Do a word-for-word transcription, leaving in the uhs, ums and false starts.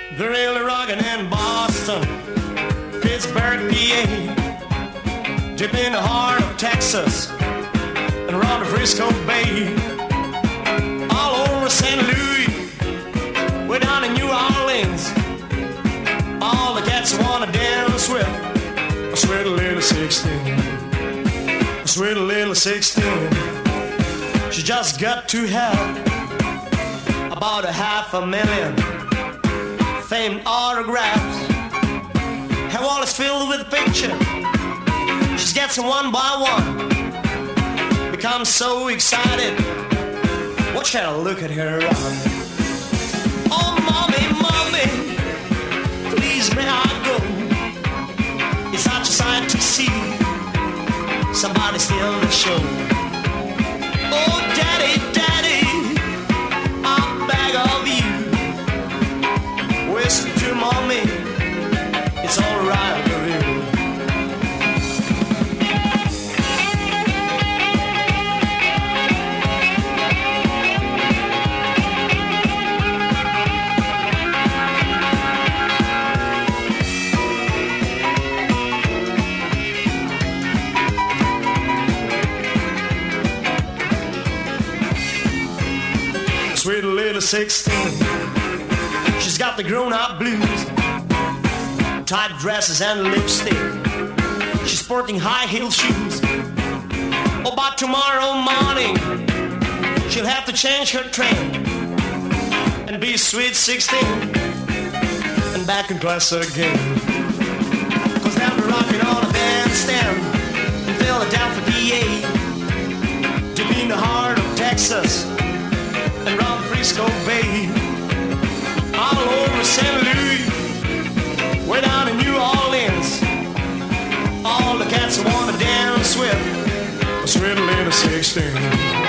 They're really rockin' in Boston, Pittsburgh, P A, deep in the heart of Texas, and around the Frisco Bay, all over Saint Louis, way down in New Orleans. All the cats wanna dance with a sweet little sixteen, a sweet little sixteen. She just got to have about a half a million famed autographs. Her wall is filled with pictures. She gets them one by one. Becomes so excited. Watch her look at her run. Oh, mommy, mommy, please may I go? It's such a sight to see somebody steal the show. Oh, daddy, daddy, I beg of you, whisper to mommy, it's alright with you. Sweet little sixteen, she's got the grown-up blues, tight dresses and lipstick. She's sporting high-heel shoes. Oh, by tomorrow morning, she'll have to change her train and be sweet sixteen and back in class again. Cause they'll be rocking on a bandstand in Philadelphia, P A, deep in the heart of Texas, and round Frisco Bay, all over Saint Louis, way down in New Orleans. All the cats wanna dance with a sweet little sixteen.